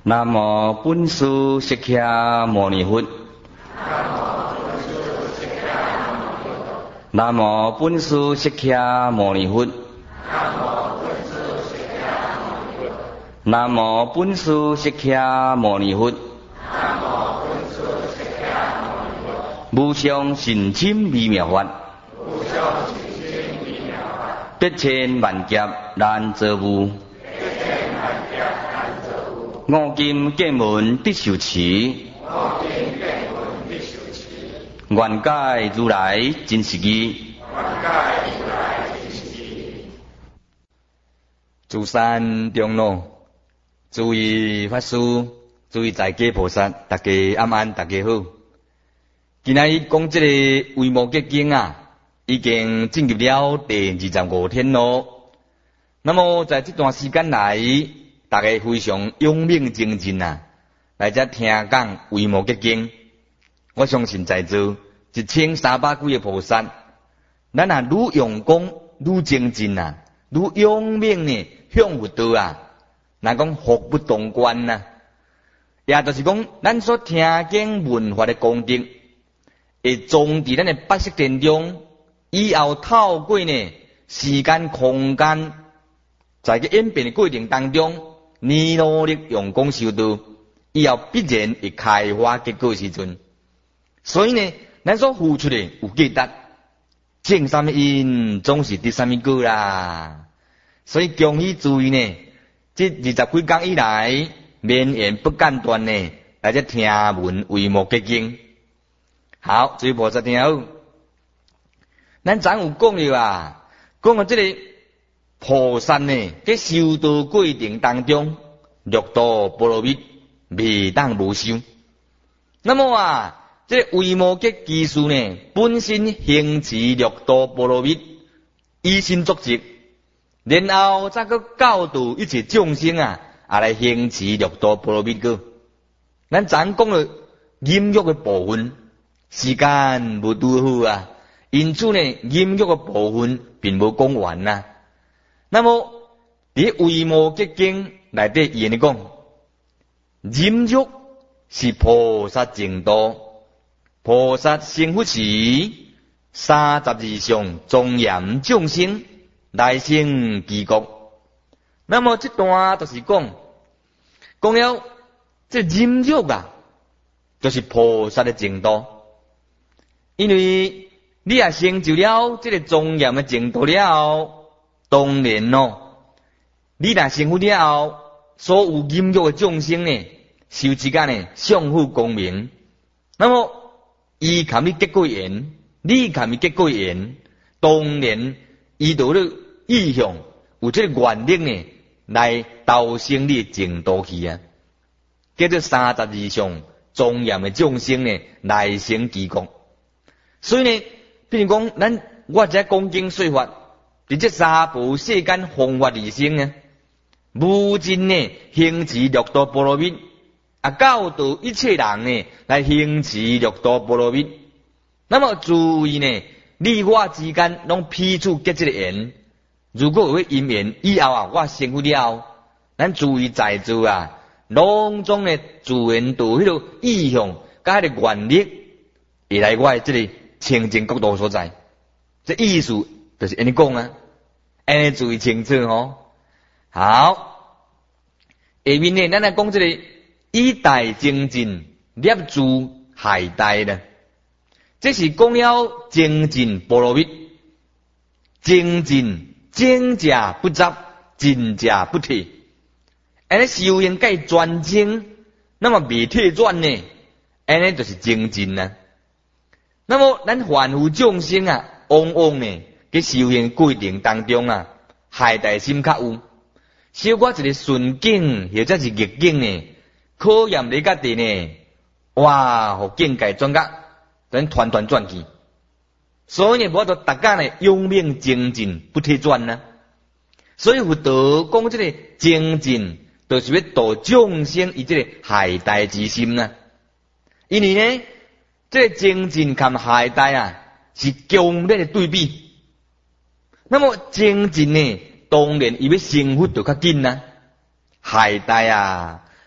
南无本师释迦牟尼佛。南无本师释迦牟尼佛。南无本师释迦牟尼佛。无上甚深微妙法，百千万劫难遭遇。五金剑门必受持，愿解如来真实义。诸山长老，诸位法师，诸位在家菩萨，大家安安，大家好。今仔讲这个维摩诘经啊，已经进入了第25天咯。那么在这段时间来，大家非常勇猛精进啊，来这听讲维摩诘经。我相信在座1300几个菩萨，咱啊愈用功愈精进啊，愈勇猛呢向佛道啊，若讲福不动观呐，也就是讲咱所听经闻法的功德，会种伫咱的八识田中，以后透过呢时间空间，在个演变的过程当中，你努力用功修道，以后必然会开花结果时阵。所以呢，咱所付出的有价值，种什么因，总是得什么果啦。所以恭喜诸位呢，这20几天以来，绵延不间断呢，来这听闻维摩诘经。好，诸位菩萨听好，咱昨有讲了啊，讲到这个菩萨呢，在修道过程当中，六度波罗蜜未当无修。那么啊，这个维摩诘居士呢，本身行持六度波罗蜜，以身作则，然后再个教导一切众生啊，来行持六度波罗蜜个。咱昨讲了音乐的部分。时间无拄好啊，因此呢，音乐的部分并无讲完呐。那么，伫维摩诘经内底伊安尼讲，音乐是菩萨净土，菩萨成佛时，32相庄严众生来生其国。那么这段就是讲了这音乐啊，就是菩萨的净土。因为你也成就了这个庄严的净土了后，当然你若成佛了后，所有音乐的众生呢，受之间呢相互公平。那么伊含你结果缘，你含你结果缘，当然伊就有意向，有这个愿力呢，来投生你净土去啊。叫做32相庄严的众生呢，来生其国。所以呢，比如讲，我这讲经说法，伫这三部世间弘法利生啊，无尽呢行持六度波罗蜜，教导一切人呢来行持六度波罗蜜。那么注意呢，你我之间拢彼此结这个缘。如果有因缘以后啊，我成佛了，咱注意在座啊，拢总呢自然度迄个意向，甲迄个愿力，会来我这里。清净国度所在，这意思就是安尼讲啊，安尼注意清楚哦。好，下面呢，咱来讲这个以大精进摄诸海大呢，这是讲了精进波罗蜜，精进精者不杂，进者不退。安尼修行该专精，那么未退转呢，安尼就是精进啊。那么，咱凡夫众生啊，往往呢，在修行过程当中啊，害大心较有，小可一个顺境或者是逆境呢，考验你家己呢，哇，互境界转角，咱团团转去。所以呢，无就大家呢，勇猛精进，不退转呢。所以佛道讲这个精进，就是要度众生以这个害大之心呢。因为呢。这个精进和懈怠啊，是强烈的对比。那么精进呢，当然伊要成佛就较紧啦。懈怠啊，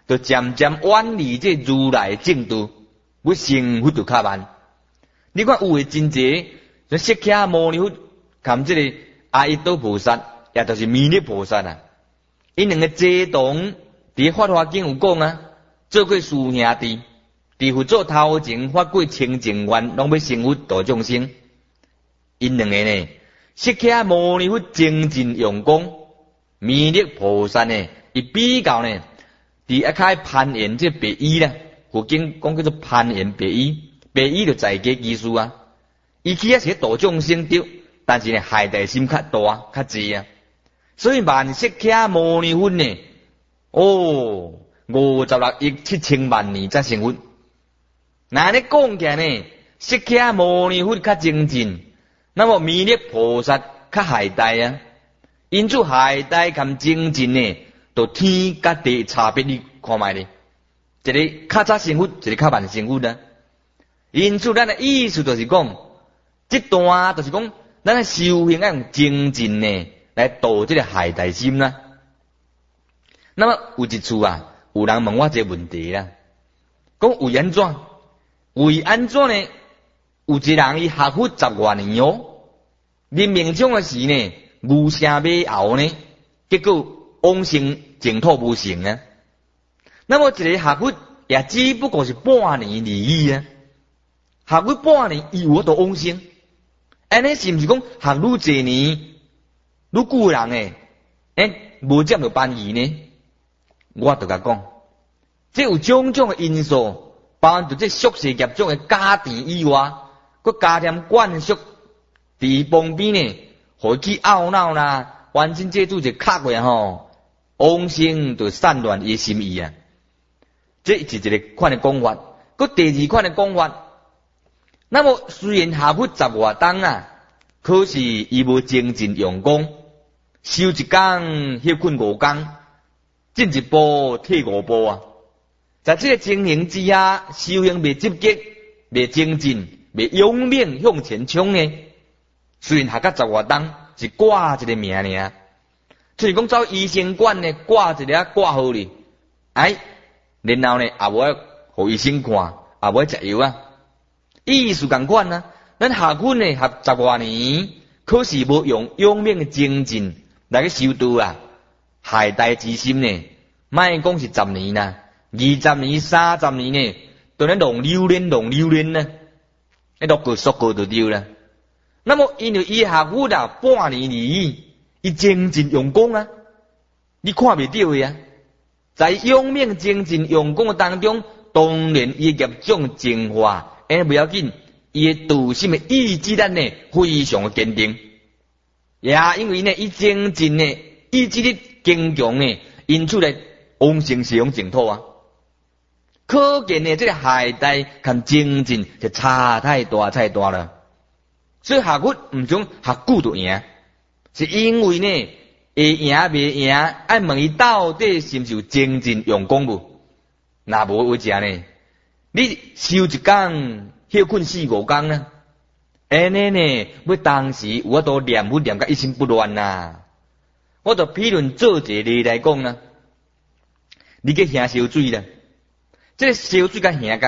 就渐渐远离这如来正道，要成佛就较慢。你看有诶真济，像释迦牟尼佛，含这个阿逸多菩萨，也就是弥勒菩萨啊，因两个齐同伫《法华经》有讲啊，做过师兄弟，伫佛祖头前发过清净愿，拢要成佛度众生。因两个呢，释迦牟尼佛精进用功，弥勒菩萨呢，伊比较呢，伫一开攀岩这白衣啦，佛经讲叫做攀岩白衣。白衣就在家技术啊，伊起啊是度众生着，但是呢害大心较大较济啊，所以万释迦牟尼佛呢，56亿7千万年才成佛。那你讲起来呢，释迦牟尼佛较精进，那么弥勒菩萨较害大啊，因此害大跟精进呢，就天甲地差别，你看卖咧，一个较早成佛，一个较慢成佛啊。因此，咱的意思就是讲，这段就是讲，咱的修行要用精进呢来度这个海大心啦。那么有一处啊，有人问我这个问题啦，讲为安怎？为安怎呢？有一人伊学佛10多年哦，临命终的时呢，牛声马喉呢，结果往生净土无成啊。那么一个学佛也只不过是半年而已啊。学过半年，伊有法度往生，安尼是毋是讲学愈济年，愈久人诶，无接着办义呢？我就甲讲，这有种种诶因素，包含着这宿世业种诶家庭以外，佮加添灌输伫旁边呢，互去懊恼啦，完成这做一刻过吼，往生就散乱伊心意啊。这是一个款诶讲法，佮第二款诶讲法。那么虽然学佛10多冬啊，可是伊无精进用功，修一工休困5工，进一步退5步啊。在这个情形之下，修行未积极，未精进，未勇猛向前冲呢。虽然学到10多冬，是挂一个名尔，就是讲走医生馆呢，挂一个挂号哩，然后呢也无互医生看，也无食药啊。意思共款啊，咱学佛呢学10多年，可是无用勇猛的精进来去修道啊，害大之心呢，莫讲是10年啦，20年、30年呢，都咧弄溜连呢，一落个缩个就丢啦。那么因为伊学佛啦半年而已，伊精进用功啊，你看袂到呀？在勇猛精进用功当中，当然伊业种净化。不要紧，伊诶道心诶意志力呢非常诶坚定，也因为呢伊精进呢意志力坚强呢，因此呢往生西方净土啊。可见呢这个海带跟精进就差太大了。所以学佛毋种学久就赢，是因为呢会赢袂赢，爱问伊到底是毋是有精进用功无？若无为啥呢？你修一工，休困4、5工呢？安尼呢，要当时我都念佛念甲一心不乱呐。我就譬论做一个例来讲啊，你去行烧水啦，这个烧水甲行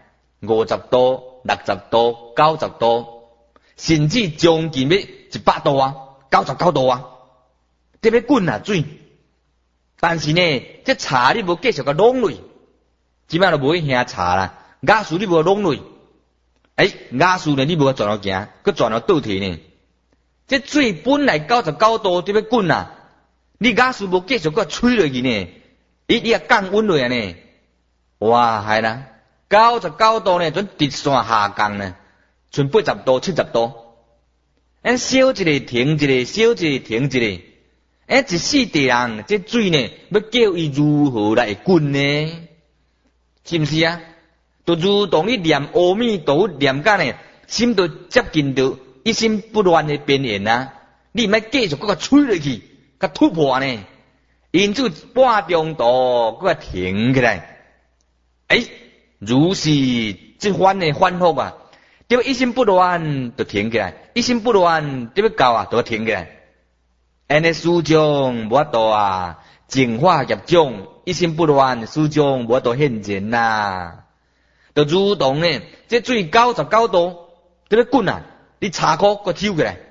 50度、60度、90度，甚至将近要100度啊，99度啊，特别滚啊水。但是呢，这茶你无继续甲弄落。即摆就无去行茶啦，雅树你无弄落，雅树呢你无转落行，佮转落倒退呢。这水本来99度就要滚啦，你雅树无继续佮吹落去呢，你也降温落啊呢。哇，系啦，99度呢，准直线下降呢，剩80度、70度。烧一个停一个，烧一个停一个。一世地人，这水呢，要叫伊如何来滚呢？是毋是啊？就如同你念阿弥陀佛念甲呢，心都接近到一心不乱的边缘啊！你毋要继续搁甲吹落去，甲突破呢？因此半中途搁甲停起来。如是这番的反复啊，对一心不乱就停起来，一心不乱对要到啊就停起来。安尼思想无法度啊， 净化业障，一心不乱，始终无多现前呐。就如同呢，这水99度，在咧滚啊，你茶锅个抽起来，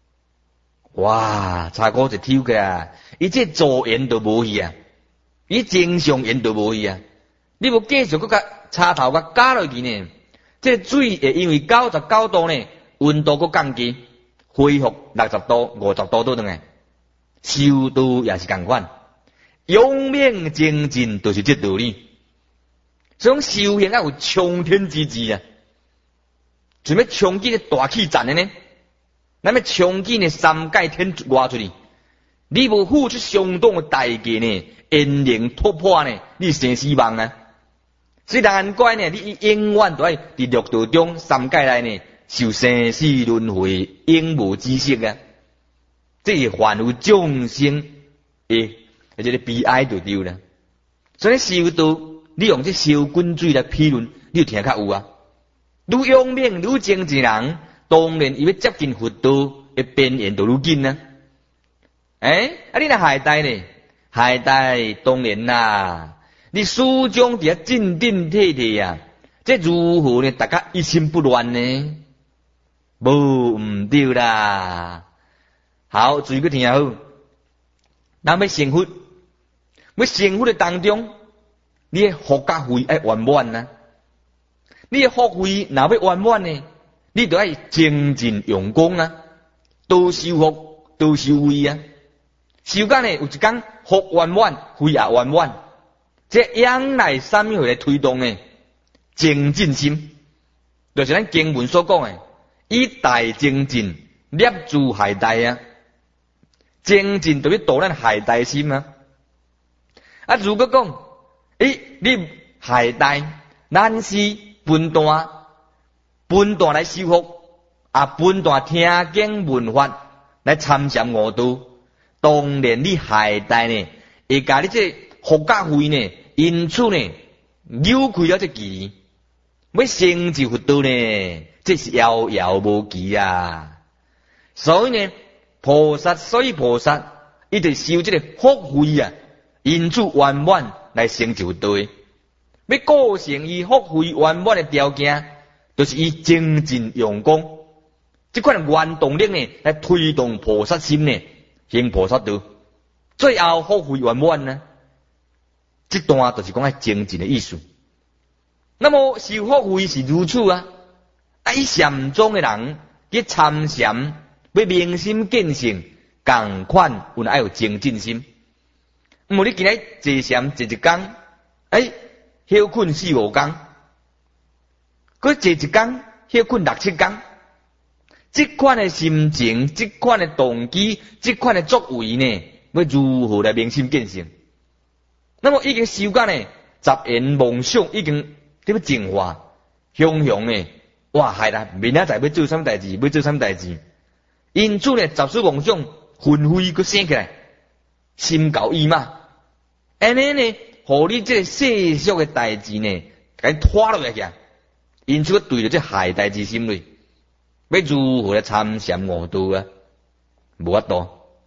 哇，茶锅就抽起来，伊这助燃就无去啊，伊正常燃就无去啊。你要继续搁甲茶头甲加落去呢，这水会因为99度呢，温度搁降低，恢复60度、50度倒转来。修道也是同款，永明精进就是这道理。所以讲修行要有冲天之志啊！想要冲击的大气战的呢，咱要冲击的三界天外出去，你无付出相当的代价呢，因能突破呢，你生死亡啊！所以难怪呢，你永远都要伫六道中三界内呢，受生死轮回，永无止息啊！这是凡有众生的，而且个悲哀就对了。所以修道，你用这烧滚水来批论，你就听较有啊。愈勇猛、愈精进人，当然伊要接近佛道的边缘就愈紧啊。你若下代呢？下代当然啦，你始终伫遐镇定体体啊，这如何呢？大家一心不乱呢？无毋对啦。好，注意去听好。咱要成佛，要成佛的当中，你的福甲慧要圆满啊！你的福慧若要圆满呢，你就要精进用功啊，多修福，多修慧啊。修干呢有一天福圆满，慧也圆满，这仰赖三昧来推动呢精进心，就是咱经文所讲的，以大精进摄住海大啊。精进就要导咱海大心啊！如果讲，你海大，咱是分段来修复，分段听经闻法来参禅悟道，当然你海大呢，会甲你这福甲慧呢，因此呢，扭开了这距离，要成就佛道呢，这是遥遥无期啊！所以呢。菩萨，伊就修这个福慧啊，因此圆满来成就道。要构成伊福慧圆满的条件，就是以精进用功，这款原动力呢，来推动菩萨心呢，行菩萨道。最后福慧圆满呢，这段就是讲爱精进的意思。那么修福慧是如此啊，以禅宗的人去参禅。要明心见性，同款有爱有精进心。你今日坐禅坐一天，休困4、5天，佮坐一天，休困6、7天。这款的心情，这款的动机，这款的作为呢，要如何来明心见性？那么已经修到呢，杂言妄想已经要净化，雄雄呢，哇，害啦！明仔载要做什么代志？要做什么代志？因此呢，杂事妄想纷飞佮生起来，心高意嘛。安尼呢，互你这世俗的代志呢，甲你拖落来去。因此，对着这海大之心里，要如何来参禅悟道啊？无法度。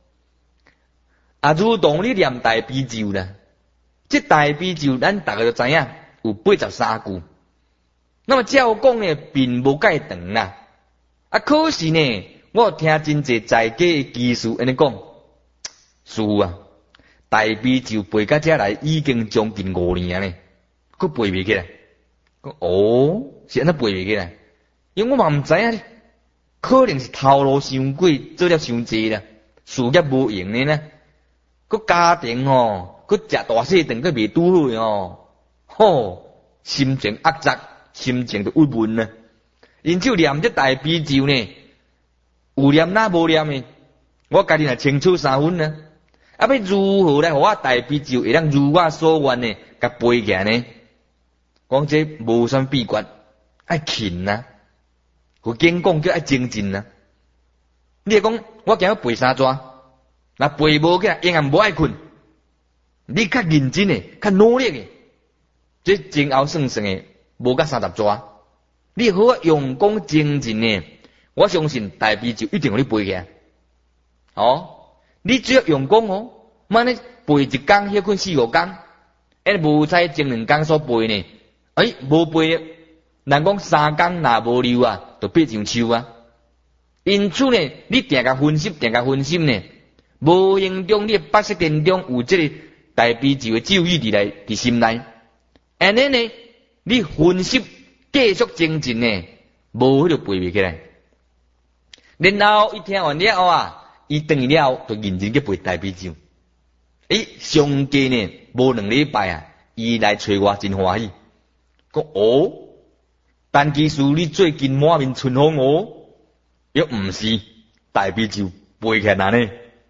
如同你念大悲咒啦，这大悲咒咱大家都知影，有83句。那么照讲呢，并无介长啦。可是呢。我听真济在家的技术安尼讲，师父啊，大悲咒背到遮来已经将近5年咧，佫背袂起来。是安怎背袂起来？因为我嘛毋知影，可能是头路伤过，做了伤济啦，事业无用咧呢。佫家庭佫食大细顿佫未拄好心情压杂，心情就郁闷啦。因此念这大悲咒呢。有念哪无念的，我家己若清楚3分呢。要如何来互我大悲咒会当如我所愿呢？甲背起来呢？讲这无啥秘诀，爱勤啊，有经讲叫爱精进啊。你会讲我今日背3纸，若背无起来，永远无爱困。你较认真的，较努力的，这前后算算的，无甲30纸。你好好用功精进呢。我相信大悲咒一定互你背起来。你只要用功慢咧背一工休困4、5工，无采前2工所背呢，无背，人讲3工若无溜啊，就变像树啊。因此呢，你定甲分析呢，无形中你白色电中有这个大悲咒的咒语伫心内，安尼呢，你分析继续精进呢，无迄个背袂起来。然后伊听完了后啊，伊等于了就认真去背大悲咒。上计呢无2礼拜啊，伊来找我真欢喜，讲陈技师你最近满面春风又毋是大悲咒背起来呢？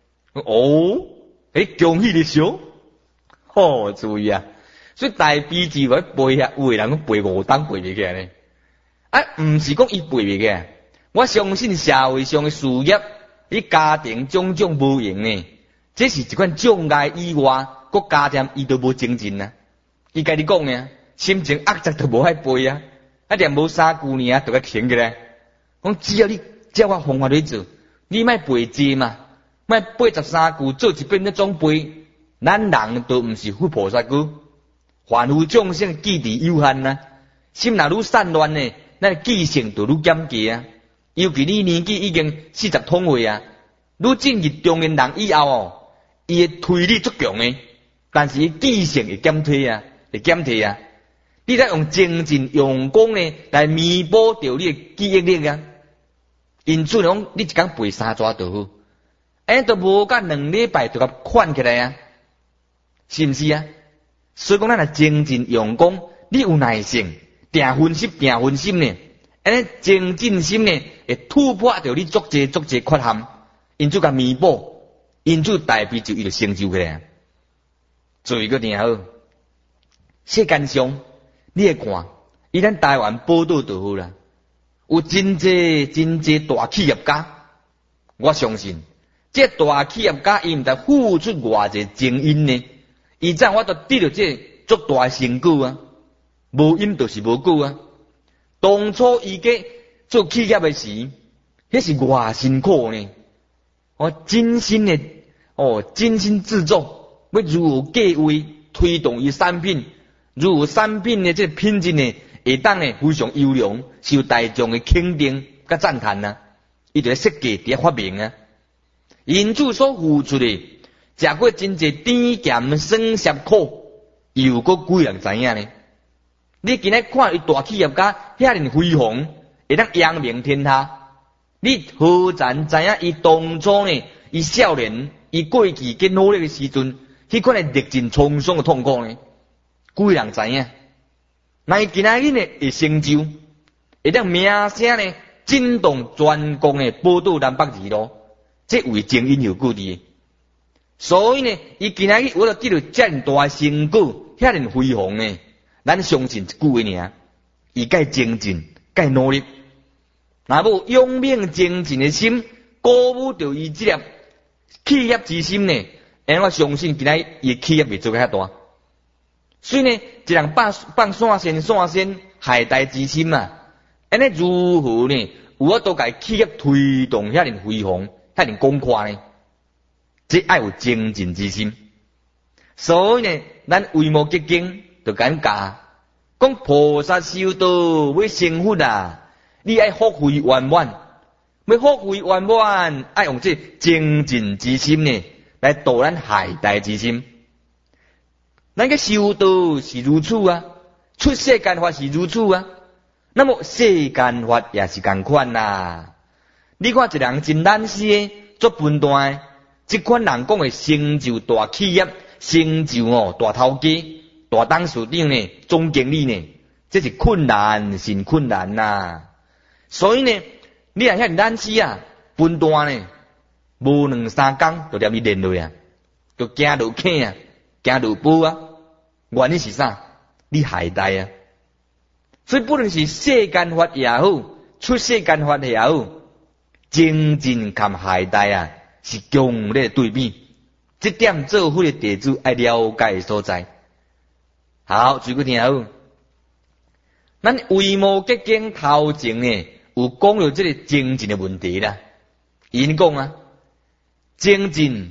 恭喜你小，注意啊！所以大悲咒我背下，有的人讲背5档背袂起来呢。毋是讲伊背袂起来，我相信社会上的事业，伊家庭种种无用呢，这是一款障碍以外，佮加添伊都无精进啊。伊家己讲呢，心情压杂都无爱背啊，连无3句尔就甲停起来。讲只要你照我方法去做，你莫背字嘛，莫背13句，做一遍那种背。咱人都毋是佛菩萨句，凡夫众生记忆有限啊，心若愈散乱呢，咱记性就愈减低啊。尤其你年纪已经40通岁啊，愈进入中年人以后伊的推力足强诶，但是伊记性会减退啊，你得用精进用功呢来弥补掉你的记忆力啊。因此讲，你一工背3纸就好，都无甲2礼拜就甲款起来啊，是毋是啊？所以讲，咱若精进用功，你有耐性，定分析呢，精进心呢会突破掉你足济缺陷，因此甲弥补，因此大悲咒伊就成就起来。注意个听好，世间上你会看，以咱台湾报道就好啦。有真济大企业家，我相信这大企业家伊毋知付出偌济精英呢，以前我都得到这足大成果啊，无因就是无果啊。当初伊个做企业的时，迄是偌辛苦呢，精心制作，要如何计划推动伊产品，如何产品的这品质呢？会当呢非常优良，受大众的肯定甲赞叹啊！伊就设计伫发明啊，因此所付出的，食过真济甜咸酸涩苦，又搁几人知影呢？你今日看伊大企业家遐尼辉煌，会当扬名天下，你何曾知影伊当初呢？伊少年，伊过去嘅努力的时阵，迄款的历尽沧桑的痛苦呢？几人知影？那伊今仔日呢会成就，会当名声呢震动全国的报道南北二路，这为精英有故的。所以呢，伊今仔日我就得到遮尔大成果，遐尼辉煌呢。咱相信一句话尔，伊该精进，该努力，若无勇猛精进的心，鼓舞着伊这粒企业之心呢，我相信今仔日伊企业袂做较大。所以呢，一人放线海带之心啊，如何呢？有法度甲企业推动遐尼辉煌，遐尼公夸呢？这爱有精进之心。所以呢，咱为无结经就敢教，讲菩萨修道要成佛啊，你爱福慧圆满，要福慧圆满，爱用这精进之心呢，来度咱海带之心。咱个修道是如此啊，出世间法是如此啊，那么世间法也是同款啦。你看一人真懒死的，做笨蛋的，这款人讲的成就大企业，成就大头家、大董事长呢、总经理呢，这是困难是困难呐。所以呢，你若遐懒死啊，笨蛋呢，无2、3工就念你练落啊，就行落坑啊，行落步啊。原因是啥？你海带啊！所以不论是世间法也好，出世间法也好，精进含海带啊，是强烈对比。这点做佛的弟子爱了解的所在。好，注意听好。咱为无结经头前呢，有讲到这个精进的问题啦。因讲啊，精进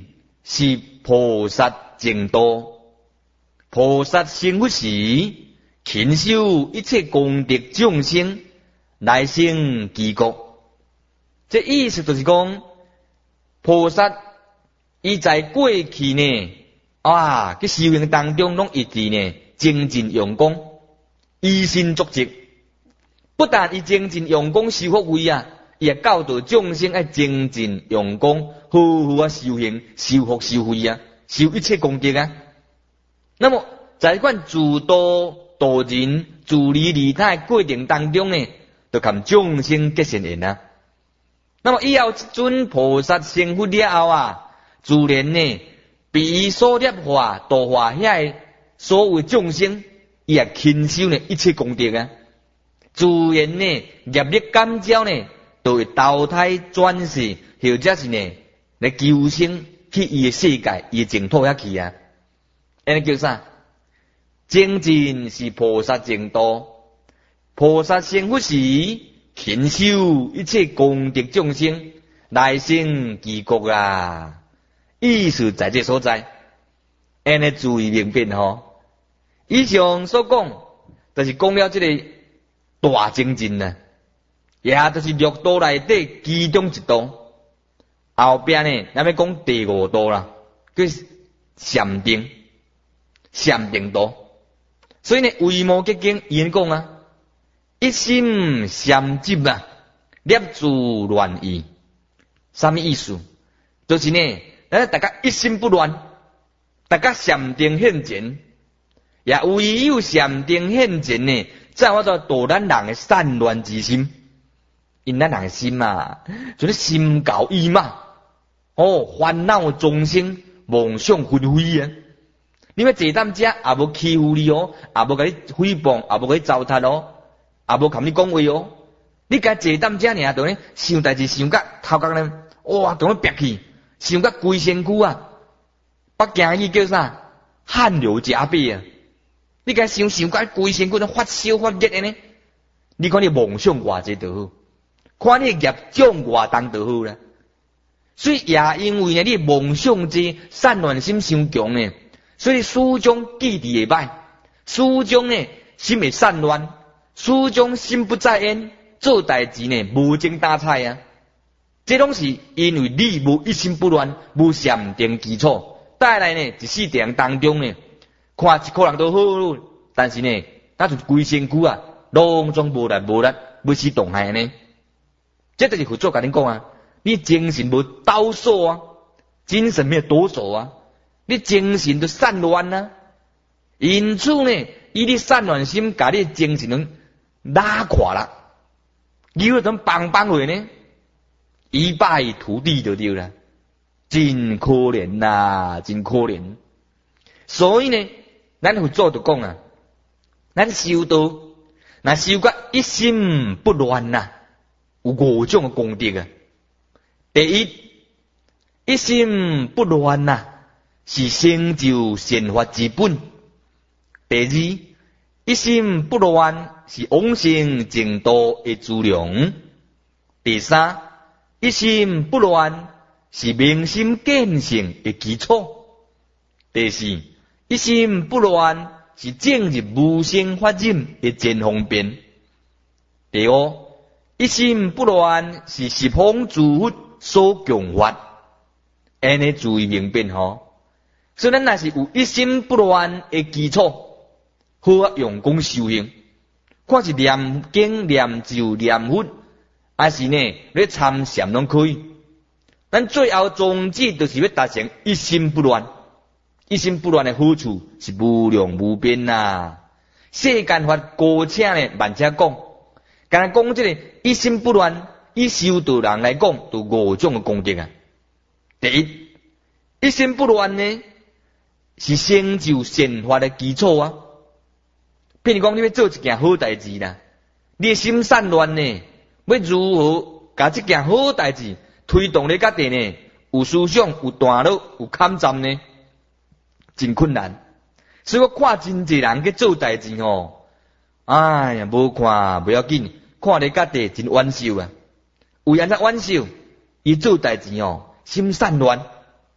是菩萨净土。菩萨成佛时，勤修一切功德众生，来生极国。这意思就是讲，菩萨伊在过去呢，去修行当中拢一直呢精进用功，以身作则。不但伊精进用功修福慧啊，伊也教导众生爱精进用功，好好修行、修福修慧啊，修一切功德啊。那么在款自度度人、自利利他的过程当中呢，就含众生结善缘啊。那么以后这尊菩萨成佛了后啊，自然呢，被伊所摄化、度化遐所有众生，伊也勤修呢一切功德啊。自然呢，业力感召呢，就会投胎转世，或者是呢来求生去伊的世界、伊的净土遐去啊。安尼叫啥？精进是菩萨净土。菩萨成佛时，勤修一切功德众生，来生极国啊！意思在这所在，安尼注意明辨吼。以上所讲，就是讲了这个大精进啊，也就是六道内底其中一道。后边呢，咱要讲第五道啦，叫禅定，禅定道。所以呢，维摩诘经伊讲啊，一心禅寂啊，念住乱意。什么意思？就是呢，咱大家一心不乱，大家禅定现前，也唯有禅定现前呢，才有法度度咱人的散乱之心。因咱人的心啊，就是心高意嘛，烦恼众生，妄想纷飞啊。你要坐踮遮，也无欺负你哦，也无甲你诽谤，也无甲你糟蹋哦，也无含你讲话哦。你家坐踮遮尔，就呢想代志想甲头壳呢，就咧憋气，想甲规身躯啊，北京语叫啥？汗流浃背啊！你家想甲规身躯都发烧发热的呢？你看你妄想偌济就好，看你业障偌重就好啦。所以也因为呢，你妄想济，散乱心伤强呢。所以始终记忆会歹，始终呢心会散乱，始终心不在焉，做代志呢无精打采啊。这拢是因为你无一心不乱，无禅定基础，带来呢一世人当中呢，看一个人都好，但是呢，那就规身躯啊，拢总无力无力，要死动害呢。这就是佛祖甲恁讲啊，你精神无抖擞啊，精神没有抖擞啊。你精神都散乱啊，因此呢，以你散乱心，把你精神都拉垮了，有种棒棒话呢，一败涂地就对了，真可怜呐，真可怜。所以呢，咱佛祖就讲啊，咱修道，那修个一心不乱呐，有五种的功德啊。第一，一心不乱呐。是成就善法之本。第二，一心不乱是往生净土的资粮。第三，一心不乱是明心见性的基础。第四，一心不乱是正入无生法忍的真方便。第五，一心不乱是十方诸佛所供法。安尼注意明辨吼。所以咱若是有一心不乱的基础，好用功修行，看是念经、念咒、念佛，还是呢咧参禅拢可以。咱最后宗旨就是要达成一心不乱。一心不乱的好处是无量无边呐。世间法高且呢慢且讲，敢讲这个一心不乱，以修道人来讲，就五种的功德啊。第一，一心不乱呢，是成就善法的基础啊。譬如讲，你要做一件好代志啦，你的心散乱呢，要如何把这件好代志推动咧？家己呢，有思想、有段落、有勘站呢，真困难。所以我看真侪人去做代志吼，哎呀，无看不要紧，看咧家己真冤受啊。为安怎冤受？伊做代志哦，心散乱。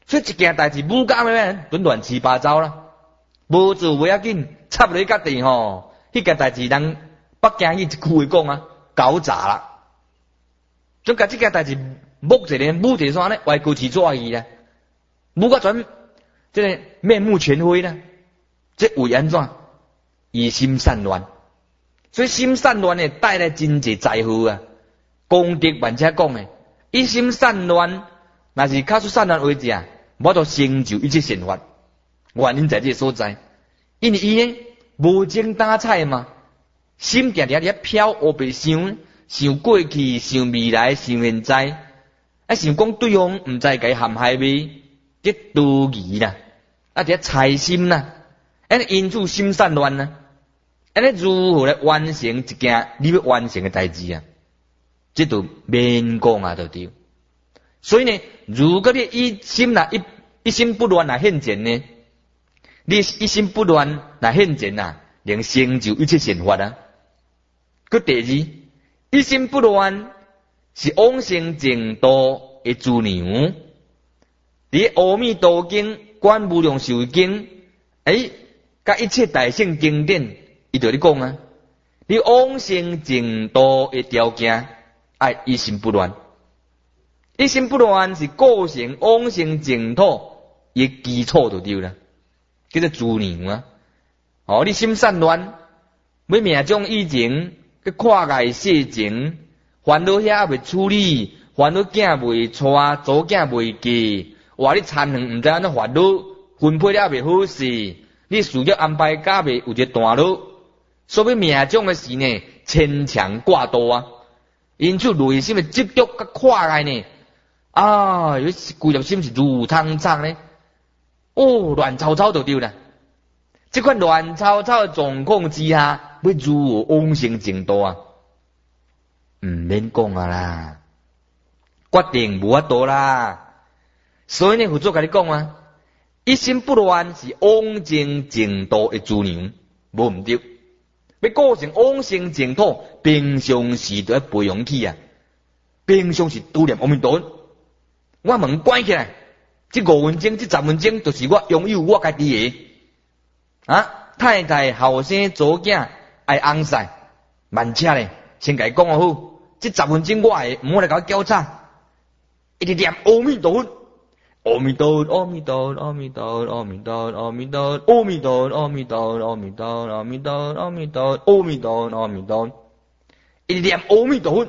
所以一件代志母甲咩，都乱七八糟啦。无做袂要紧，插落去甲地吼，迄件代志人北京语一句话讲啊，搞砸啦。总甲即件代志木一个母地山咧，歪估起做伊啦，母甲全即个面目全非啦，这为安怎？疑心散乱，所以心散乱诶带来真济灾祸啊。功德万且讲诶，一心散乱，若是卡出散乱为者，无得成就一切善法。原因在这个所在，因为伊呢无精打采嘛，心定定伫飘，黑白想，想过去，想未来，想现在，想讲对方毋知甲伊陷害未，即妒疑啦，伫猜心啦，因此心散乱啦。如何来完成一件你要完成的代志啊？这都免讲啊，就对。所以呢，如果你一心不乱来现前呢，你一心不乱来现前啊，能成就一切善法啊。佮第二，一心不乱是往生净土的资粮。伫阿弥陀经、观无量寿经，甲一切大乘经典。伊就咧讲啊，你往生净土的条件，爱一心不乱。一心不乱是构成往生净土的基础就对啦，叫做资粮啊。你心散乱，要命中以前去看界世情，烦恼遐未处理，烦恼囝未娶，祖囝未嫁，话你残忍毋知安怎烦恼，分配了未好势，你事业安排甲未有一个段落。所以命中的事呢，牵强挂多啊，因此内心的执着甲看界呢，有规粒心是如汤脏呢，乱糟糟就对啦。这款乱糟糟的状况之下，要如何往生净土啊？毋免讲啊啦，决定无法度啦。所以呢，佛祖甲你讲啊，一心不乱是往生净土的资粮，无毋对。要构成往生净土，平常时都要培养起啊。平常时拄念阿弥陀佛，我门关起来，这5分钟、这10分钟，就是我拥有我家己的太太、后生、祖囝爱翁婿，慢车咧，先甲伊讲好，这10分钟我的，唔好来甲我搅吵，一直念阿弥陀佛。阿弥陀佛，阿弥陀佛，阿弥陀佛，阿弥陀佛，阿弥陀佛，阿弥陀佛，阿弥陀佛，阿弥陀佛，阿弥陀佛，阿弥陀佛，阿弥陀佛，阿弥陀佛，一念阿弥陀佛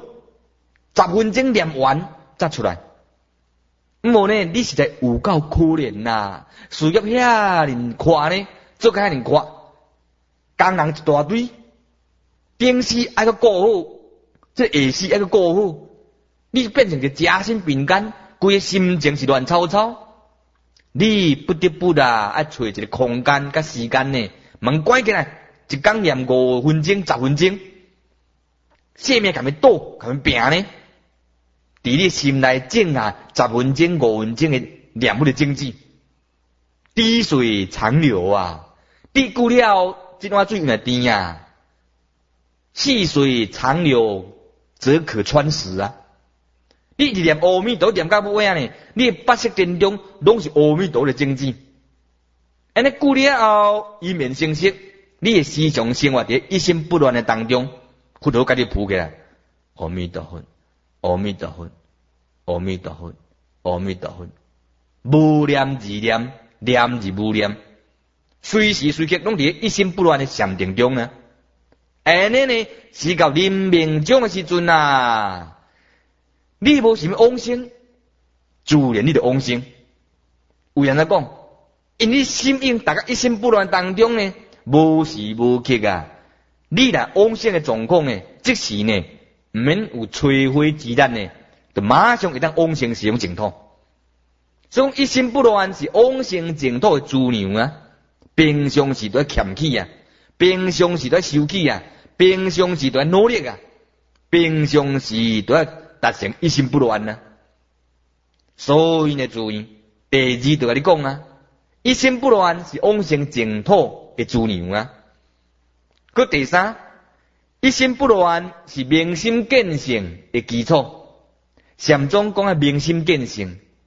，10分钟念完才出来。无呢，你实在有够可怜呐！事业遐尼快呢，做遐尼快，工人一大堆，顶时爱个顾好，这下时爱个顾好，你变成个夹心饼干。规个心情是乱糟糟，你不得不啦，爱找一个空间甲时间呢，门关起来，一工念5分钟、10分钟，生命敢要倒，敢要拼呢？伫你心内种啊10分钟、5分钟的念不的经济，滴水长流啊！滴久了，这碗水若甜啊，细水长流则可穿石啊！你一念阿弥陀念到尾啊呢，你八识当中拢是阿弥陀的经济。安尼久了后，以面成色，你的时常生活在一心不乱的当中，佛陀甲你铺起来，阿弥陀佛，阿弥陀佛，阿弥陀佛，阿弥陀佛，无念自念，念自无念，随时随刻拢伫一心不乱的禅定中呢。安尼呢，是到临命终的时阵啊。你无什么往生，自然你就往生。有人来讲，因你心应大家一心不乱当中呢，无时无刻啊，你若往生的状况呢，即时呢，毋免有摧毁之力呢，就马上会当往生使用净土。所以一心不乱是往生净土的资粮啊，平常时都要欠起啊，平常时都要收起啊，平常时都要努力啊，平常时都要达成一心不乱啊。所以呢，注意第二就甲你讲啊，一心不乱是往生净土的资粮啊。佮第三，一心不乱是明心见性的基础。禅宗讲啊，明心见性，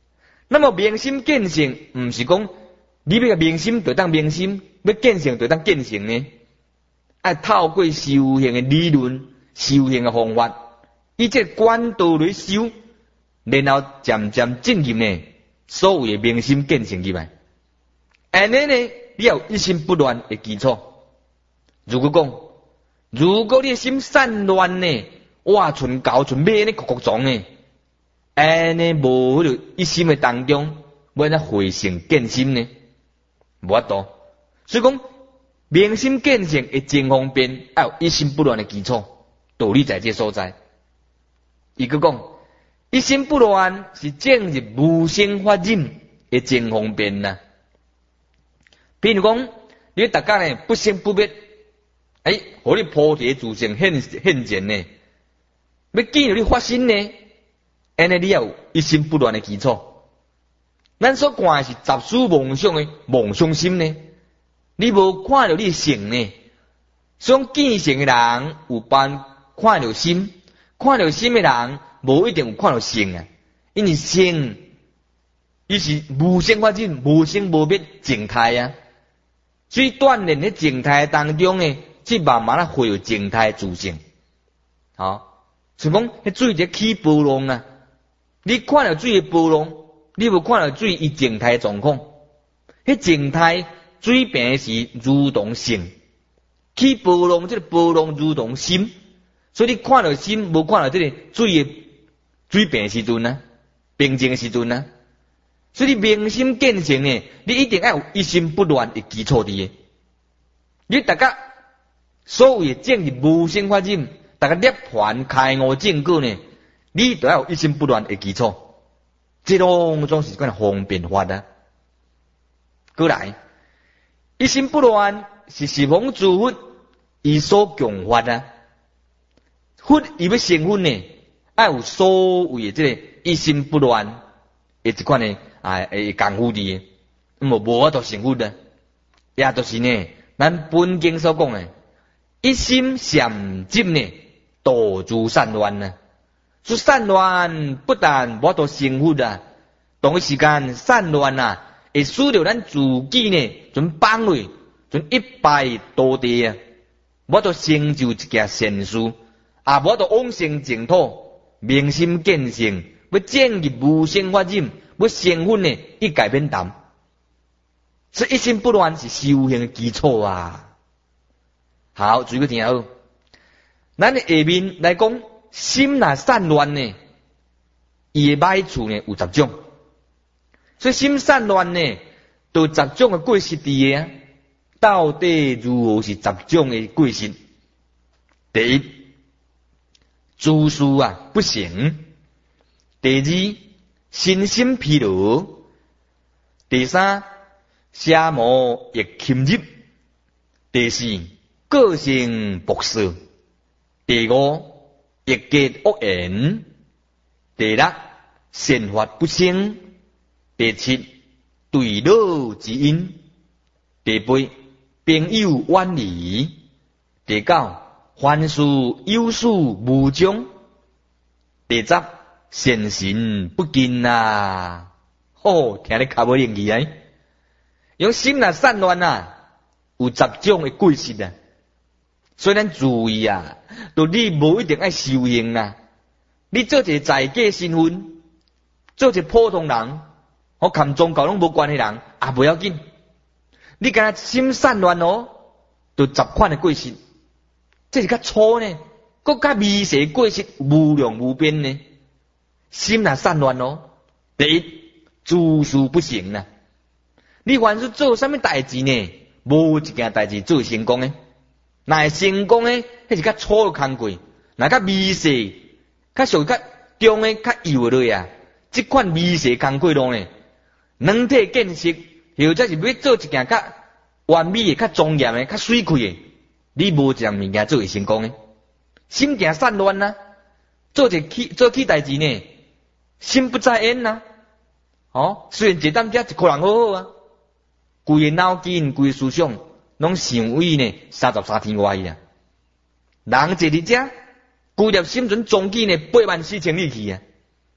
那么明心见性，毋是讲你要明心就当明心，要见性就当见性呢？要透过修行的理论、修行的方法，以这管道来修，然后渐渐进入呢所谓的明心见性入来。安尼呢，你要有一心不乱的基础。如果你的心散乱呢，哇，像狗像马呢，咕咕撞呢，安尼无迄个一心的当中，要那回性见心呢，无法度。所以讲明心见性的真方便，要有一心不乱的基础，道理在这所在。伊佫讲，一心不乱是正入无生法忍的真方便呐。比如讲，你大家呢不生不灭，互你菩提自性现前呢，要见到你发心呢，安尼你要有一心不乱的基础。咱所看的是杂事妄想的妄想心呢，你无看到你性呢。所以见性的人有办看到心，看到心的人无一定有看到性啊，因为性伊是无生法忍、无生无灭静态啊。所以锻炼喺静态当中呢，去慢慢会有静态自性。好，像讲迄水在起波浪啊，你看到水的波浪，你无看到水伊静态状况。迄静态水平是如同性，起波浪这个波浪如同心，所以你看到心，无看到这个水的水平时阵啊，平静的时阵啊。所以你明心见性呢，你一定要有一心不乱的基础伫。你大家所谓的正入无生法忍，大家涅槃开悟正果呢，你都要有一心不乱的基础。这种是关方便法啊。过来，一心不乱是十方诸佛伊所强法啊。佛伊要成佛呢，要有所谓的这个一心不乱的一款呢。功夫伫，无法度成佛的，也就是呢，咱本经所讲的，一心禅静呢，度诸散乱呢。所以散乱不但无法度成佛啊，同一时间散乱啊，会使到咱自己呢，准放落，准一败涂地啊，无法度成就一件善事，也无法度往生净土，明心见性，要正入无生法忍。要成佛呢，一改变淡，所以一心不乱是修行的基础啊。好，注意听好。咱的下面来讲，心若散乱呢，伊的歹处呢有10种。所以心散乱呢，都10种的过失伫个啊。到底如何是10种的过失？第一，诸事啊不成；第二，身心疲劳；第三，邪魔亦侵入；第四，个性薄弱；第五，业结恶缘；第六，善法不生；第七，对老之因；第八，朋友远离；第九，凡事有始无终；第十，善行不尽啊！听你卡无灵气啊！用心啊散乱啊，有10种的过失啊。所以咱注意啊，都你无一定爱修行啊。你做一个在家身份，做一个普通人，我含宗教拢无关系人，也不要紧。你敢若心散乱哦，就10款的过失，这是较粗呢，更较微细过失，无量无边呢。心若散乱哦，第一，诸事不成啊。你凡是做什么代志呢？无一件代志做成功的。若会成功的，迄是较粗的工课；若较微细、较属于较中的、较幼的啊，这款微细工课咯呢，软体建设，或者是要做一件较完美的、较庄严的、较水气的，你无一样物件做会成功的。心境散乱啊，做起代志呢？心不在焉呐，虽然一担遮一个人好好啊，规个脑筋、规个思想，拢想为呢33天外啊。人坐伫遮，规粒心存终极呢84000里去啊，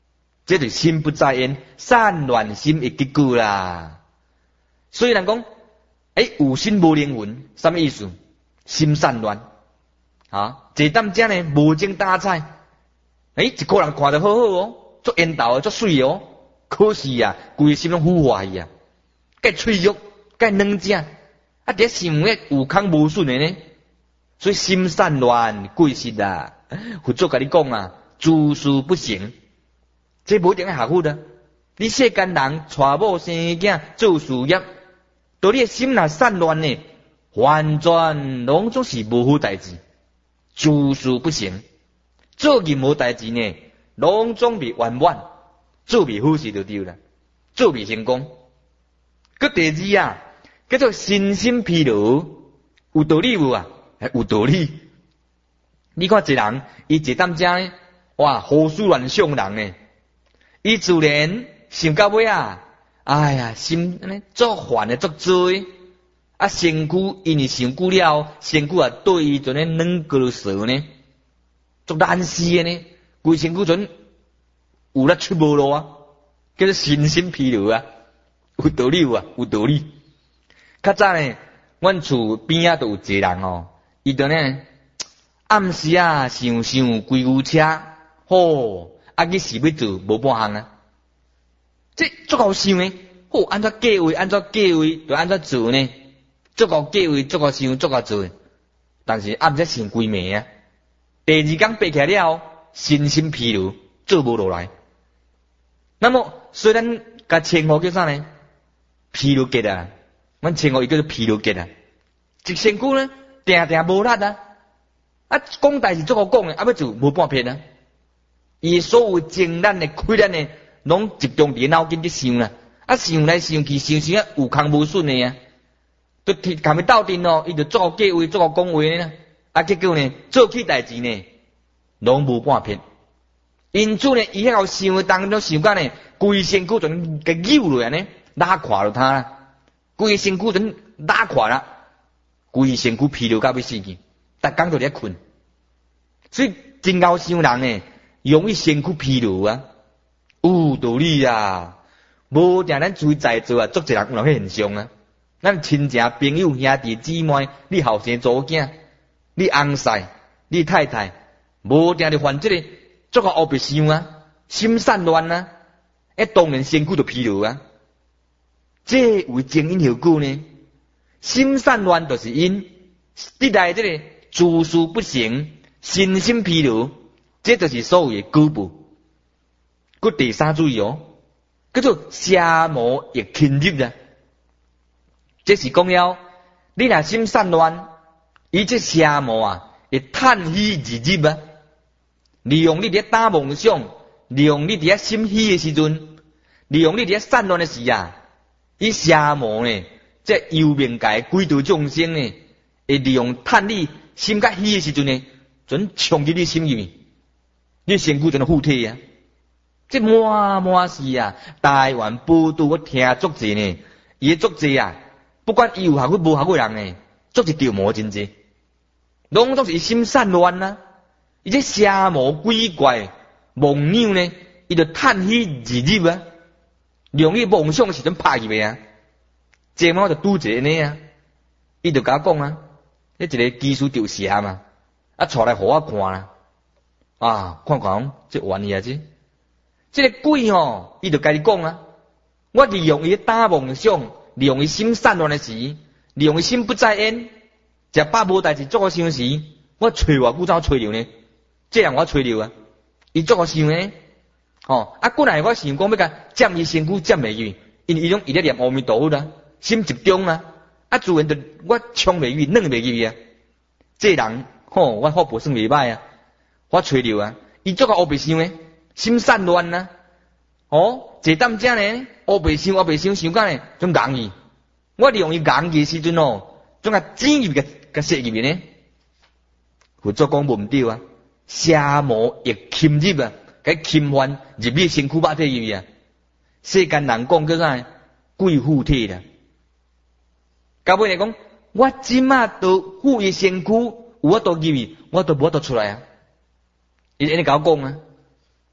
这就是心不在焉，散乱心的结果啦。所以人讲，有心无灵魂，什么意思？心散乱啊！坐踮遮呢，无精打采。一个人看得好好哦，足缘投的，足水哦。可是啊，规心拢腐坏啊，介脆弱，介软只，伫咧想咧有空无顺的呢。所以心散乱，鬼失啊！佛祖甲你讲啊，诸事不行，这无一定要学佛的。你世间人娶某生囝做事业，到你的心若散乱呢，完全拢总是无好代志，诸事不行。做任何代志呢，拢总未圆满，做未好事就对啦，做未成功。佮第二啊，叫做身心疲劳，有道理无啊？有道理。你看一人，伊坐踮遮呢，哇，胡思乱想人呢，伊自然想到尾啊，哎呀，心呢作烦的作多，身躯因为想久了，身躯对伊阵咧软骨熟呢。足难死的呢，规身躯阵有咧出无路啊，叫做身心疲劳啊，有道理有啊，有道理。较早呢，阮厝边仔都有一个人哦，伊就呢暗时啊想规牛车，去是要做无半项啊，这足够想呢，安怎计划，就安怎做呢？足够计划，足够想，足够做，但是暗时想规暝啊。第二天爬起来了，身心疲劳，做无落来。那么虽然甲称呼叫啥呢？疲劳结啊，阮称呼伊叫做疲劳结啊。一身躯呢，定无力啊，讲代志足好讲的，要做无半片啊。伊所有精力的、气力呢，拢集中伫脑筋去想啦，想来想去，想有空无顺的啊，都含伊斗阵哦，伊就足好计划，足好讲话呢。结果呢，做起代志呢，拢无半片。因此呢，伊遐想的当中想到呢，规身躯阵给扭落来呢，拉垮了他啦，规身躯阵拉垮了，规身躯疲劳到要死去，逐工都咧困。所以真够想人呢，容易身躯疲劳啊，有道理啊。无定咱注意在座啊，足一人有迄现象啊。咱亲戚朋友兄弟姊妹，你后生祖囝。你翁婿、你太太，无定着犯这个，足个黑白想啊，心散乱啊，当然身躯就疲劳啊。这为前因后果呢？心散乱就是因，得来这个诸事不行，身心疲劳，这就是所谓的果报。佮第三注意哦，叫做邪魔亦侵入啊。这是讲了，你若心散乱。伊这邪魔啊，会趁虚而入啊！利用你伫打梦想，利用你伫心虚的时阵，利用你伫散乱的时啊，伊邪魔呢，这幽冥界鬼道众生呢，会利用趁你心较虚的时阵呢，准冲入你心里面，你身躯阵腐体啊！这满是啊，台湾报道我听足济呢，伊足济啊，不管伊有学过无学过人呢，足是掉魔真济。拢总是心散乱啊！伊这邪魔鬼怪梦魇呢，伊就趁虚而入啊，容易梦想的时阵拍入去啊。这么就拄一个呢啊，伊就甲我讲啊，这一个技术丢邪嘛，带来互我看啦，看看这玩意啊这个鬼吼，伊就甲你讲啊，我利用伊打梦想，利用伊心散乱的时，利用伊心不在焉。食饱无代志做个想时，我找偌久才找着呢？这样我找着啊！伊做个想呢？本来我想讲要甲占伊身躯占袂去，因为伊种伊咧念阿弥陀佛啦，心集中啊！自然就我冲袂去，软袂去啊！这人我好不算袂歹啊！我找着啊！伊做个黑白想呢，心散乱啊！坐踮遮呢，黑白想想到呢，种硬去。我利用伊硬去时阵总剪入甲射入面呢，佛祖讲无毋对啊，邪魔亦侵入啊，甲侵犯入你身躯肉体入去啊。世间人讲叫啥？鬼附体啦。到尾来讲，我即马都附伊身躯，有法度入去，我都无法度出来啊。伊安尼甲我讲啊，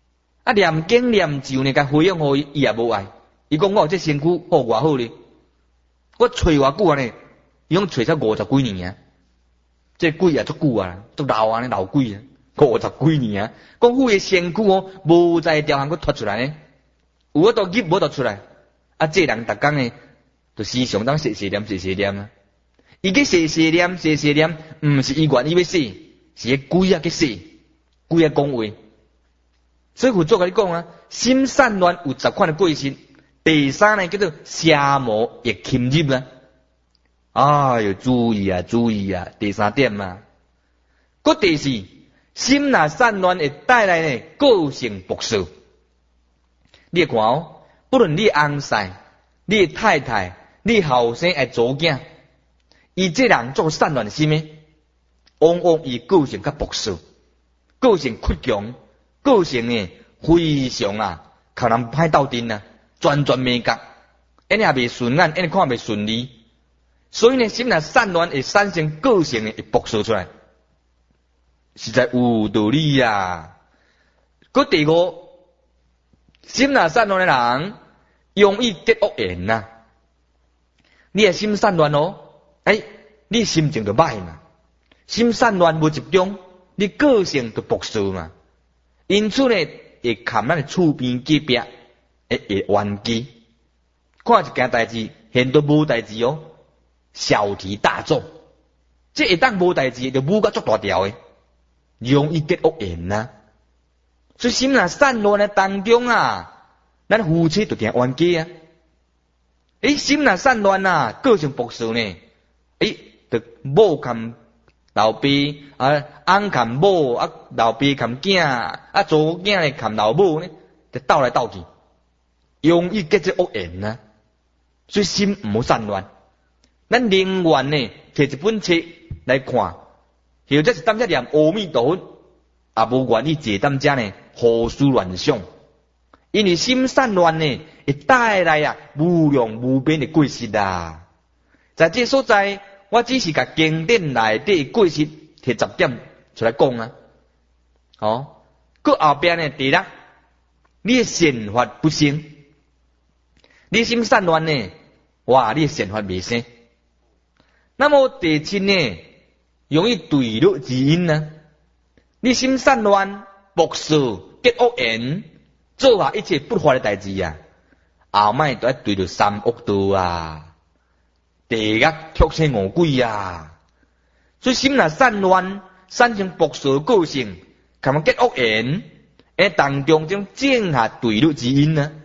啊念经念咒呢，甲回应互伊，伊也无爱。伊讲我这身躯好偌好咧，我找偌久啊呢？伊讲找才50几年啊，这鬼啊足久啊，足老啊呢老鬼啊，50几年啊。讲我的身躯哦，无在条项佫脱出来呢，有法度入无得出来。啊，这人逐工呢，就时常当细念啊。伊去细念，毋是伊愿意要细，是迄鬼啊去细，鬼啊讲话。所以佛祖甲你讲啊，心散乱有10款的过失。第三呢叫做邪魔易侵入啊。哎哟，注意啊！第三点啊。搁第四，心若散乱会带来呢个性薄寿。你看哦，不论你翁婿、你太太、你后生的祖囝，伊这人做散乱心的，往往伊个性较薄寿，个性倔强，个性呢非常啊，靠人歹斗阵啊，全袂角，一定也袂顺眼，一定看袂顺利。所以呢，心若散乱会产生个性的会薄寿出来，实在有道理啊。搁第五，心若散乱的人容易结恶缘呐。你的心散乱哦，你心情就歹嘛，心散乱无集中，你个性就薄寿嘛。因此呢，会看咱的厝边隔壁会冤家，看一件代志，现都无代志哦。小题大做，这一旦无代志，就武甲足大条的，容易结恶缘呐。所以心若散乱的当中啊，咱夫妻就定冤家啊。心若散乱啊，个性薄寿呢，就某含老爸啊，翁含某啊，老爸含囝啊，祖囝呢含老母呢，就斗来斗去，容易结这恶缘呐。所以心唔好散乱。咱宁愿呢，摕一本册来看，或者是当遮念阿弥陀佛，也无愿意坐当遮呢胡思乱想，因为心散乱呢，会带来啊无量无边的过失啊。在这所在，我只是甲经典内底的过失摕10点出来讲啊。搁后边呢，第六，你的善法不生，你心散乱呢，哇，你的善法未生。那么第七呢，容易对立之因呢？你心散乱、薄寿、结恶缘，做下一切不法的代志啊，后摆都要对着三恶道啊，地狱畜生恶鬼啊。所以心若散乱，产生薄寿个性，同埋结恶缘，当中将种下对立之因呢？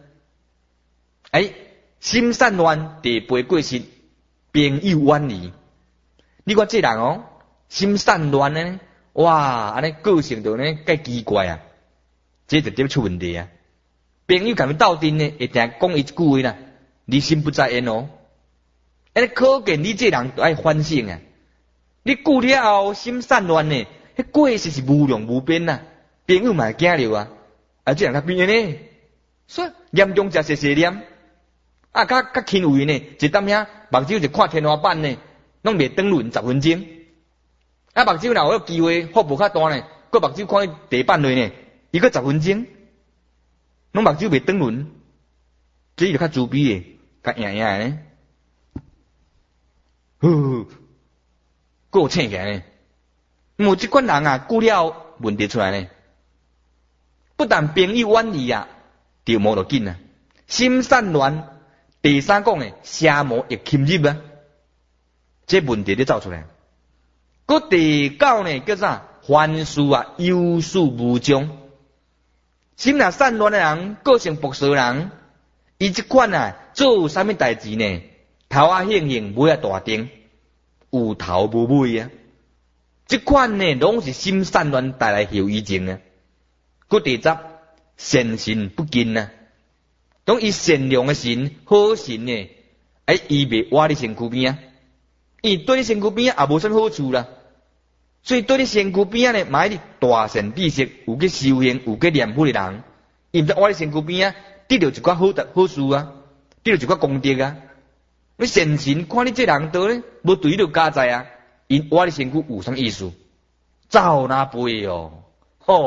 心散乱，第八过失，朋友远离。你看这人哦，心散乱呢，哇，安尼个性就呢介奇怪啊，这就点出问题啊。朋友甲伊斗阵呢，会定讲一句话啦，你心不在焉哦。安尼可见你这人就爱反省啊。你久了后心散乱呢，迄过失是无量无边呐，朋友嘛会惊着啊，这人较变呢，所以严重食细念，较轻微呢，一担遐目睭就看天花板呢。拢袂登轮10分钟，目睭若有机会福无较大呢，个目睭看地板内呢，伊个10分钟，拢目睭袂登轮，这就较自闭诶，较硬呢，个醒起来呢。无即款人啊，久了问题出来呢，不但朋友远离啊，就无就紧啊，心散乱。第三讲诶，邪魔易侵入啊。这问题就走出来。搁第9呢，叫啥？凡事啊，有始无终。心若散乱的人，个性薄寿的人，伊即款啊，做啥物代志呢？头啊兴兴，尾啊大丁，有头无尾啊。即款呢，拢是心散乱带来后遗症啊。搁第10，善心不坚啊。当伊善良的心、好心呢，伊袂活伫身躯边啊。伊对你身躯边也无啥好处啦，所以对你身躯边呢，买你大善知识，有去修行，有去念佛的人，伊毋知我伫身躯边得到一寡好事啊，得到一寡功德啊。你善心看你这人倒咧，无对你就加在啊，因我伫身躯有啥意思？走哪背哦？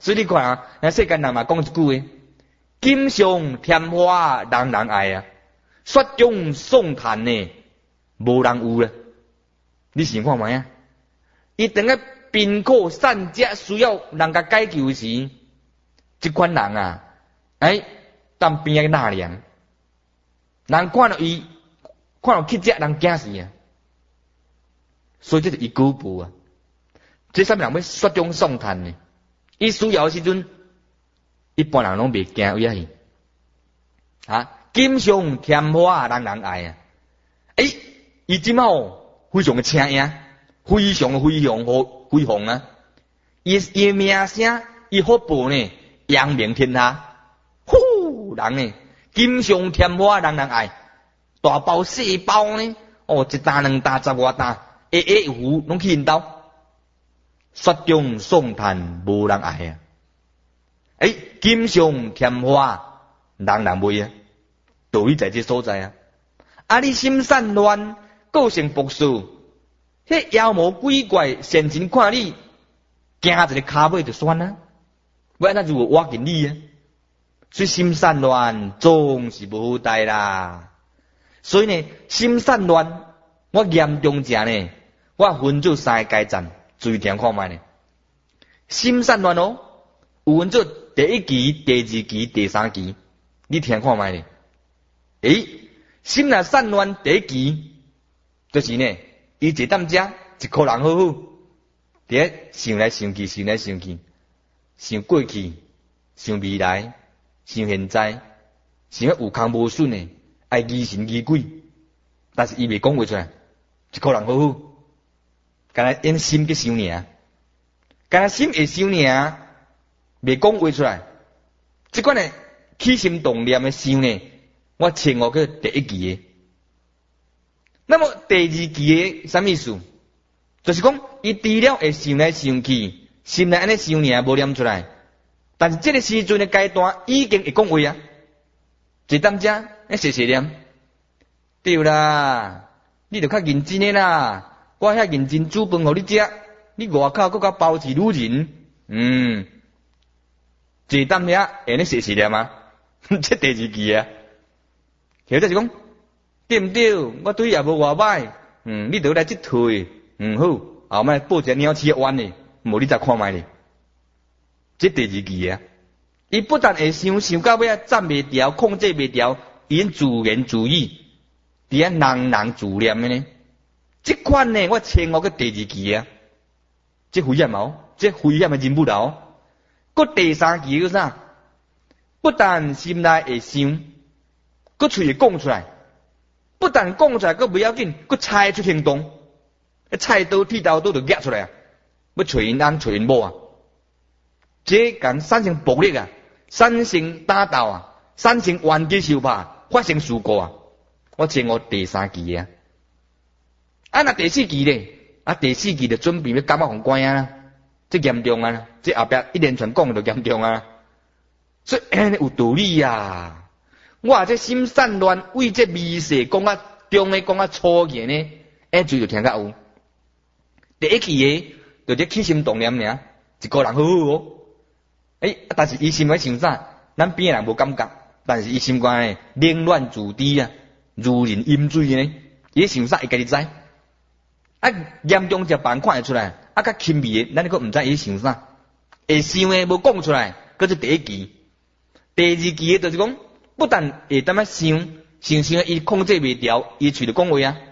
所以你看啊，咱世间人嘛讲一句话：锦上添花，人人爱啊；雪中送炭呢，无人有啦。你想看卖啊？伊等个贫苦善者需要人家解救时，这款人啊，当边个纳凉，人看到伊，看到乞食，人惊死啊！所以这是伊举步啊。这啥物人要雪中送炭呢？伊需要时阵，一般人拢袂惊有遐去。锦上添花，人人爱啊！伊即马非常的请影，非常辉煌啊！伊名声，伊福报呢，扬名天下。人呢，锦上添花，人人爱。大包小包呢，一担两担十外担，有福拢去因兜。雪中送炭，无人爱啊！锦上添花，人人买啊！道理在这所在啊！你心散乱，个性朴素，迄妖魔鬼怪先前看你，惊一个骹尾就算啊！要安怎如何挖紧你啊？所以心散乱总是无好代啦。所以呢，心散乱，我严重者呢，我分做三个阶段，注意听看卖呢。心散乱有分做第一期、第二期、第三期，你听看卖呢。心若散乱第一期，就是呢，伊一担遮一个人好好，伫咧想来想去，想来想去，想过去，想未来。想现在，想要有空无顺的，爱疑神疑鬼，但是伊未讲话出来，一个人好好，干那因心去想尔，干那心会想尔，未讲话出来，即款的起心动念的想呢，我称我叫第一期的。那么第二期的什么意思？就是讲，伊除了会想来想去，心内安尼想尔，无念出来。但是这个时阵的阶段已经会讲话啊，一担遮细细念，对啦，你着较认真的啦，我遐认真煮饭互你食，你外口搁较包治女人，一担遐会安尼细细念啊，这第二期啊，或者是讲对毋对？我对也无偌歹，你着来即退，好，后摆报一个鸟鼠弯的，无你再看卖咧。这第二期啊，伊不但会想到尾站袂牢，控制袂牢，伊自言自语，伫遐人人自念的呢。这款呢，我称我个第二期啊，这危险哦，这危险的人物哦。个第三期叫啥？不但心内会想，个嘴会讲出来，不但讲出来，个不要紧，个采出行动，菜刀、剃刀都着夹出来啊，要找因翁、找因某啊。这敢产生暴力啊，产生打斗啊，产生冤家相拍，发生事故啊！我称我第三期啊。那第四期咧，第四期就准备要监狱互关啊啦，这严重啊！这后壁一连串讲就严重啊！所以有道理啊！我这心散乱，为这微细讲啊，中的讲啊粗言呢，嘴就听较有。第一期的就这起心动念尔，一个人好好哦。但是伊心内想啥？咱边个人无感觉，但是伊心肝呢凌乱自知啊，如人饮水呢。伊想啥？伊家己知。严重者别人看会出来，较轻微的，咱佫毋知伊想啥。会想的无讲出来，佫是第一期。第二期的就是讲，不但会当啊想伊控制袂牢，伊喙着讲话啊。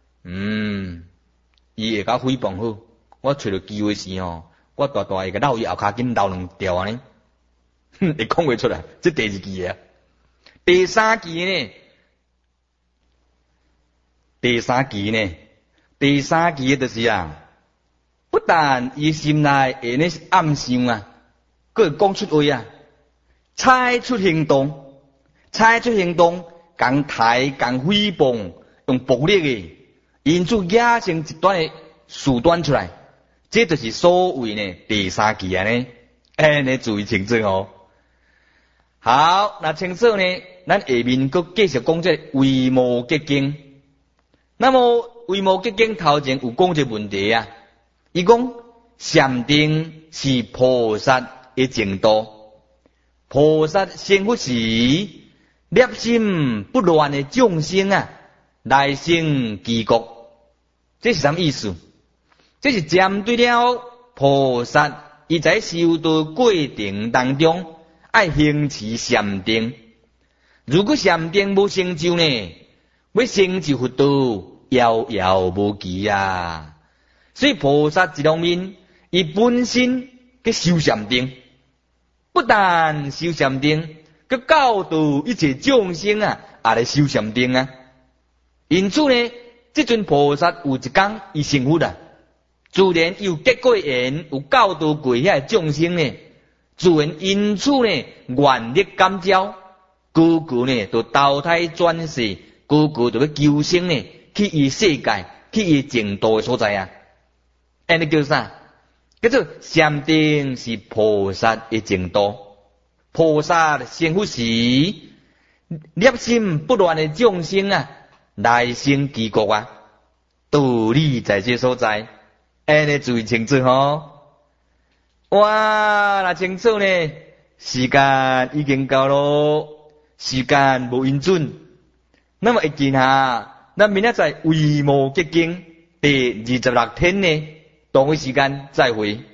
伊会甲诽谤好，我找着机会时吼。我大大会甲绕伊后骹紧绕两条安尼，会讲话出来。这第二期啊，第三期呢？第三期就是不但伊心内会呢暗想啊，佫会讲出话啊，采出行动，共抬共诽谤，用暴力的，因此野生一段的事端出来。这就是所谓呢第三期啊呢，你注意清楚哦。好，那清楚呢，咱下面佫继续讲这为无结经。那么为无结经头前有讲这问题啊，伊讲禅定是菩萨的净土。菩萨成佛时，念心不乱的众生啊，来生极乐。这是什么意思？这是针对了菩萨伊在修道过程当中，爱行持禅定。如果禅定无成就呢，要成就佛道，遥遥无期啊！所以菩萨一方面，伊本身去修禅定，不但修禅定，佮教导一切众生啊，也来修禅定啊。因此呢，这尊菩萨有一天伊成佛啦，自然有结过缘，有教导过遐众生呢，自然因此呢，愿力感召，个个呢都投胎转世，个个都要求生呢，去伊世界，去伊净土的所在啊。安尼叫啥？叫做禅定是菩萨的净土。菩萨成佛时，念心不乱的众生啊，来生极乐啊，道理在这所在。安尼注意清楚吼。哇，那清楚呢？时间已经到咯，时间无允准。那么一见下，咱明仔载为无结经第26天呢，同一时间再会。